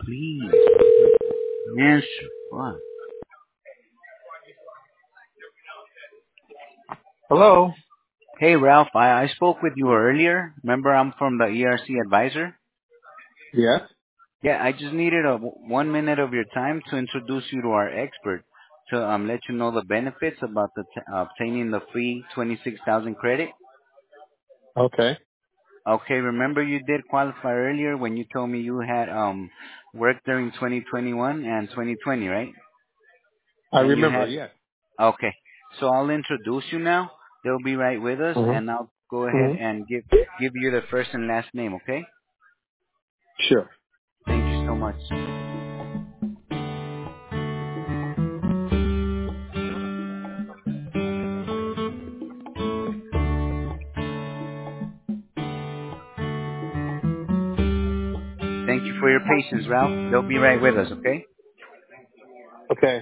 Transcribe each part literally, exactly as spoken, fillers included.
please. Answer. What? Hello. Hey, Ralph, I, I spoke with you earlier. Remember, I'm from the E R C Advisor. Yes. Yeah, I just needed a one minute of your time to introduce you to our expert to um, let you know the benefits about the t- obtaining the free twenty-six thousand credit. Okay. Okay, remember you did qualify earlier when you told me you had um worked during twenty twenty-one and twenty twenty, right? I And you remember. had Yes. okay. So I'll introduce you now. They'll be right with us, Mhm. and I'll go ahead Mhm. and give give you the first and last name. Okay? Sure. Thank you so much. Thank you for your patience, Ralph. They'll be right with us. Okay? Okay.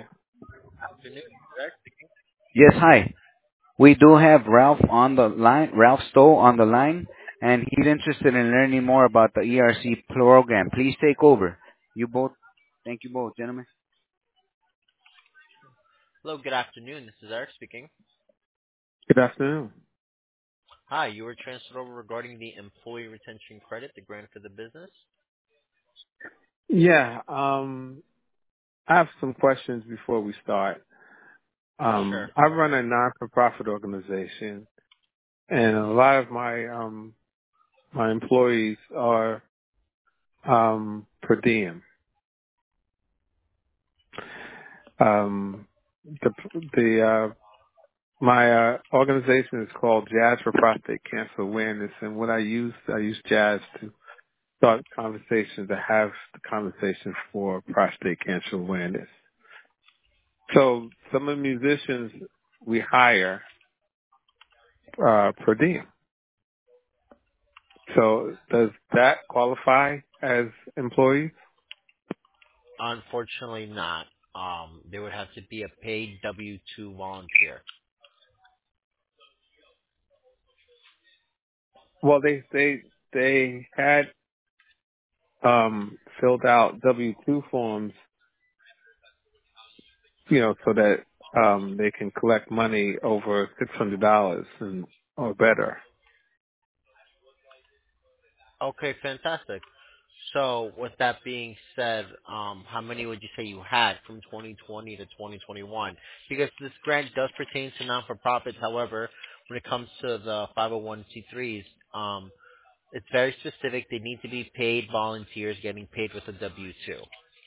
Yes. Hi. We do have Ralph on the line. Ralph Stowe on the line, and he's interested in learning more about the E R C program. Please take over. You both. Thank you both, gentlemen. Hello, good afternoon. This is Eric speaking. Good afternoon. Hi, you were transferred over regarding the employee retention credit, the grant for the business? Yeah. Um, I have some questions before we start. Sure. Um, I run a non-for-profit organization, and a lot of my um my employees are um per diem. Um, the the uh, my uh, organization is called Jazz for Prostate Cancer Awareness, and what I use I use Jazz to start conversations, to have the conversation for prostate cancer awareness. So some of the musicians we hire uh, per diem. So does that qualify as employees? Unfortunately not. Um, there would have to be a paid W two volunteer. Well, they they they had um, filled out W two forms, you know, so that um, they can collect money over six hundred dollars and or better. Okay, fantastic. So with that being said, um, how many would you say you had from twenty twenty to twenty twenty-one? Because this grant does pertain to non-for-profits. However, when it comes to the five oh one c threes, um, it's very specific. They need to be paid volunteers getting paid with a W two.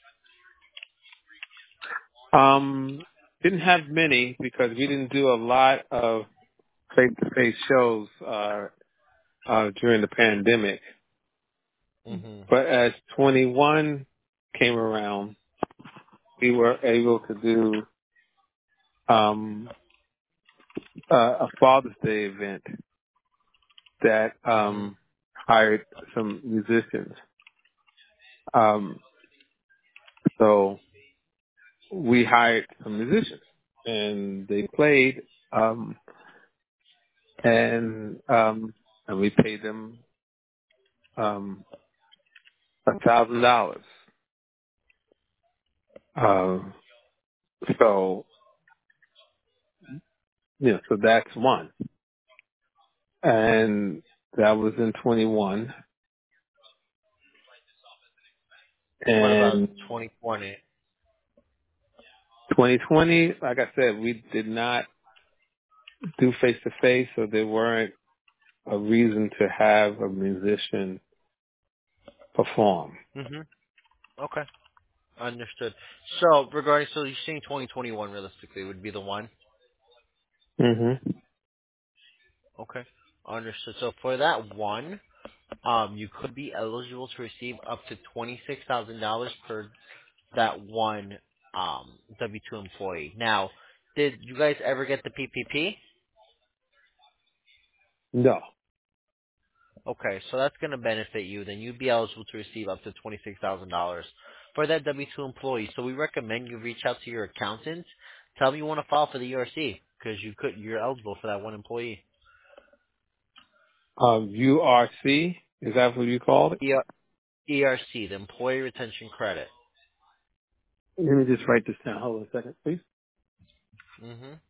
Um, didn't have many because we didn't do a lot of face-to-face shows uh, uh, during the pandemic. Mm-hmm. But as twenty-one came around, we were able to do um, a, a Father's Day event that Mm-hmm. um, hired some musicians. Um, so we hired some musicians, and they played, um, and um, and we paid them um, a thousand dollars. Uh, so you know, so that's one, and that was in twenty-one. What about And twenty twenty? twenty twenty, like I said, we did not do face to face, so there weren't a reason to have a musician perform. Mm-hmm. Okay. Understood. So regarding, so you're saying twenty twenty-one realistically would be the one? hmm Okay. Understood. So for that one, um, you could be eligible to receive up to twenty-six thousand dollars per that one um, W two employee. Now, did you guys ever get the P P P? No. Okay, so that's going to benefit you. Then you'd be eligible to receive up to twenty-six thousand dollars for that W two employee. So we recommend you reach out to your accountant. Tell them you want to file for the E R C because you could you're eligible for that one employee. Uh, U R C, is that what you called it? Yeah. E R C, the Employee Retention Credit. Let me just write this down. Hold on a second, please. Mm-hmm.